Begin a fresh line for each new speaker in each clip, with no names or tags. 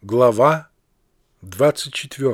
Глава 24.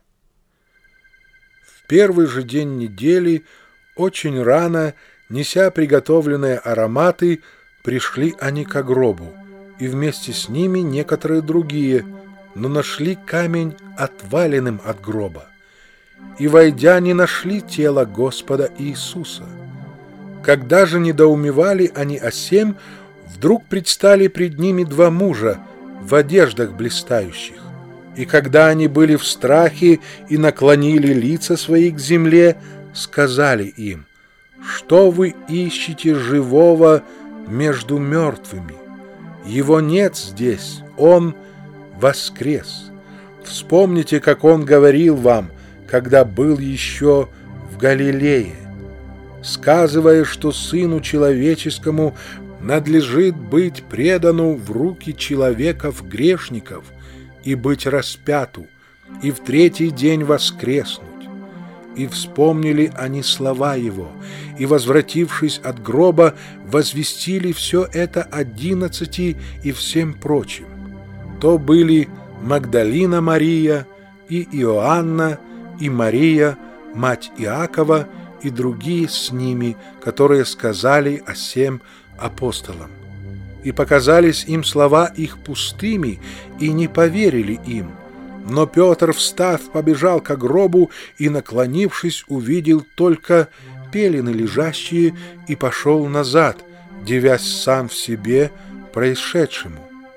В первый же день недели, очень рано, неся приготовленные ароматы, пришли они к гробу, и вместе с ними некоторые другие, но нашли камень отваленным от гроба. И, войдя, не нашли тело Господа Иисуса. Когда же недоумевали они о сем, вдруг предстали пред ними два мужа в одеждах блистающих. И когда они были в страхе и наклонили лица свои к земле, сказали им: «Что вы ищете живого между мертвыми? Его нет здесь, он воскрес. Вспомните, как он говорил вам, когда был еще в Галилее, сказывая, что Сыну Человеческому надлежит быть предану в руки человеков-грешников и быть распяту, и в третий день воскреснуть. И вспомнили они слова его, и, возвратившись от гроба, возвестили все это 11 и всем прочим. То были Магдалина Мария, и Иоанна, и Мария, мать Иакова, и другие с ними, которые сказали о сем апостолам. И показались им слова их пустыми, и не поверили им. Но Петр, встав, побежал к гробу и, наклонившись, увидел только пелены лежащие, и пошел назад, дивясь сам в себе происшедшему.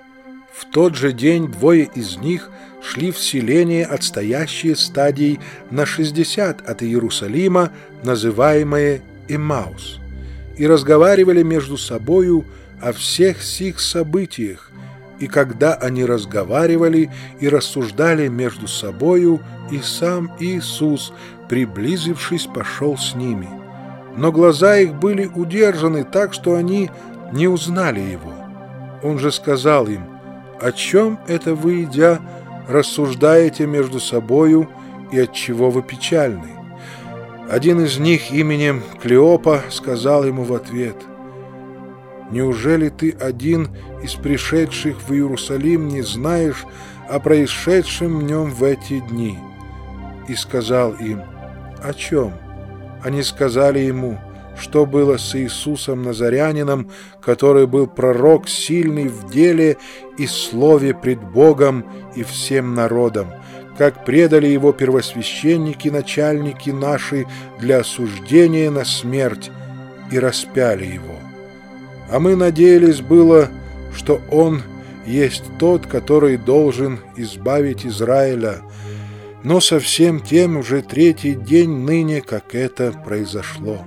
В тот же день двое из них шли в селение, отстоящее стадией на 60 от Иерусалима, называемое Эммаус, и разговаривали между собою о всех сих событиях. И когда они разговаривали и рассуждали между собою, и сам Иисус, приблизившись, пошел с ними. Но глаза их были удержаны так, что они не узнали его. Он же сказал им: «О чем это вы, идя, рассуждаете между собою, и отчего вы печальны?» Один из них именем Клеопа сказал ему в ответ: «Неужели ты один из пришедших в Иерусалим не знаешь о происшедшем в нем в эти дни?» И сказал им: «О чем?» Они сказали ему, что было с Иисусом Назарянином, который был пророк, сильный в деле и слове пред Богом и всем народом, как предали его первосвященники, начальники наши для осуждения на смерть, и распяли его. А мы надеялись было, что он есть тот, который должен избавить Израиля, но совсем тем уже третий день ныне, как это произошло.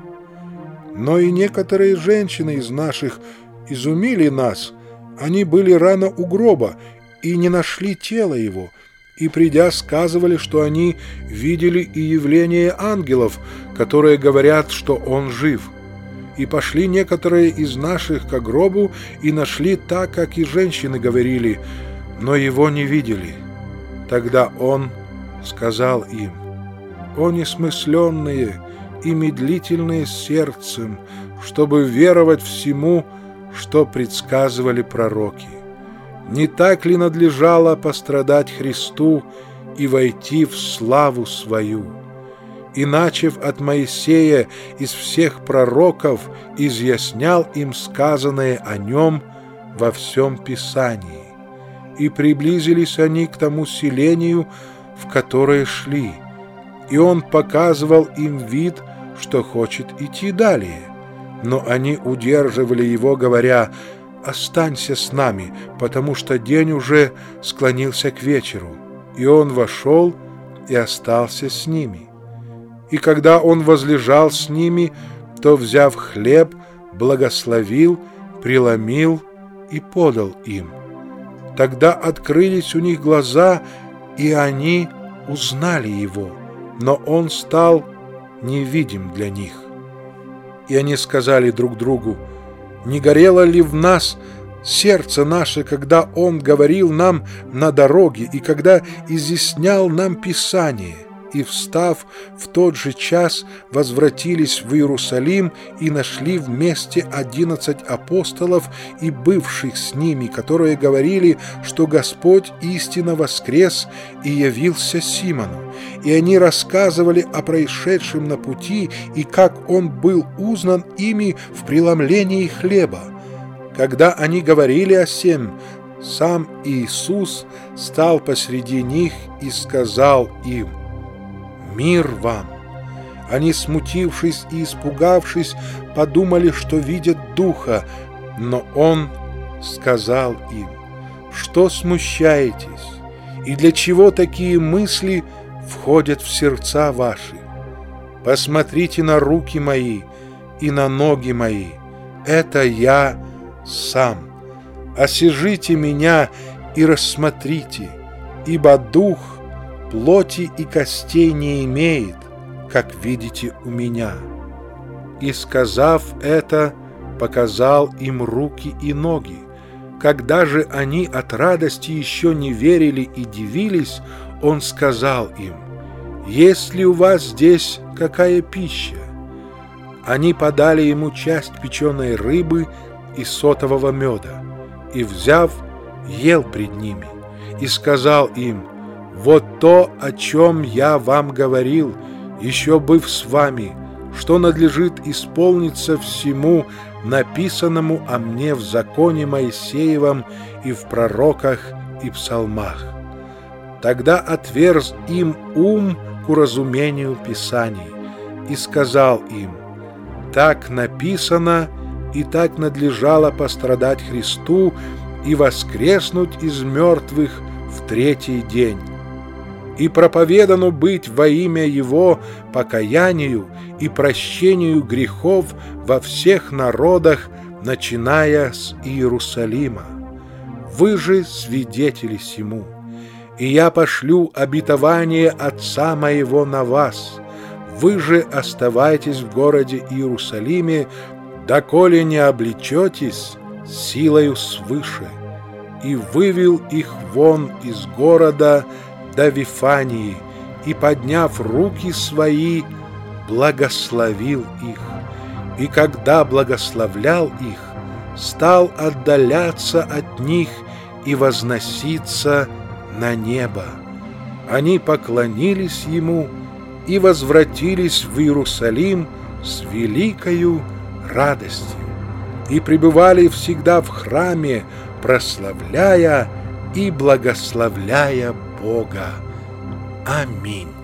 Но и некоторые женщины из наших изумили нас. Они были рано у гроба и не нашли тела его, и, придя, сказывали, что они видели и явление ангелов, которые говорят, что он жив. И пошли некоторые из наших к гробу и нашли так, как и женщины говорили, но его не видели. Тогда он сказал им: «О несмысленные и медлительные сердцем, чтобы веровать всему, что предсказывали пророки. Не так ли надлежало пострадать Христу и войти в славу свою? И, начав от Моисея из всех пророков, изъяснял им сказанное о нем во всем Писании. И приблизились они к тому селению, в которое шли, и он показывал им вид, что хочет идти далее. Но они удерживали его, говоря: «Останься с нами, потому что день уже склонился к вечеру». И он вошел и остался с ними. И когда он возлежал с ними, то, взяв хлеб, благословил, преломил и подал им. Тогда открылись у них глаза, и они узнали его, но он стал невидим для них. И они сказали друг другу: «Не горело ли в нас сердце наше, когда он говорил нам на дороге и когда изъяснял нам Писание?» и, встав в тот же час, возвратились в Иерусалим и нашли вместе 11 апостолов и бывших с ними, которые говорили, что Господь истинно воскрес и явился Симону. И они рассказывали о происшедшем на пути и как он был узнан ими в преломлении хлеба. Когда они говорили о сем, сам Иисус стал посреди них и сказал им: «Мир вам!» Они, смутившись и испугавшись, подумали, что видят Духа, но Он сказал им: «Что смущаетесь? И для чего такие мысли входят в сердца ваши? Посмотрите на руки мои и на ноги мои. Это я сам. Осижите меня и рассмотрите, ибо дух плоти и костей не имеет, как видите у меня». И, сказав это, показал им руки и ноги. Когда же они от радости еще не верили и дивились, он сказал им: «Есть ли у вас здесь какая пища?» Они подали ему часть печеной рыбы и сотового меда, и, взяв, ел пред ними, и сказал им: «Вот то, о чем я вам говорил, еще быв с вами, что надлежит исполниться всему, написанному о мне в законе Моисеевом и в пророках и псалмах». Тогда отверз им ум к уразумению Писаний и сказал им: «Так написано, и так надлежало пострадать Христу и воскреснуть из мертвых в третий день, и проповедано быть во имя Его покаянию и прощению грехов во всех народах, начиная с Иерусалима. Вы же свидетели сему, и я пошлю обетование Отца моего на вас. Вы же оставайтесь в городе Иерусалиме, доколе не облечетесь силою свыше». И вывел их вон из города до Вифании, и, подняв руки свои, благословил их. И когда благословлял их, стал отдаляться от них и возноситься на небо. Они поклонились ему и возвратились в Иерусалим с великою радостью, и пребывали всегда в храме, прославляя и благословляя Бога. Аминь.